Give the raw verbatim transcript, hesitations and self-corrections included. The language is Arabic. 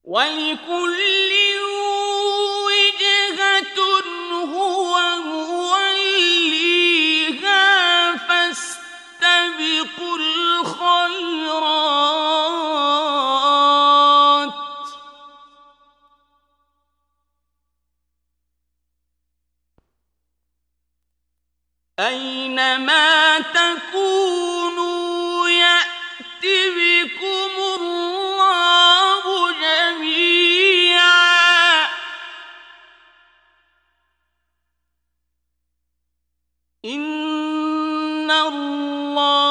وَلِكُلٍّ وِجْهَةٌ هُوَ مُوَلِّيهَا فَاسْتَبِقُوا الْخَيْرَاتِ ۚ أَيْنَمَا تَكُونُوا يَأْتِ بِكُمُ اللَّهُ جَمِيعًا ۚ إِنَّ اللَّهَ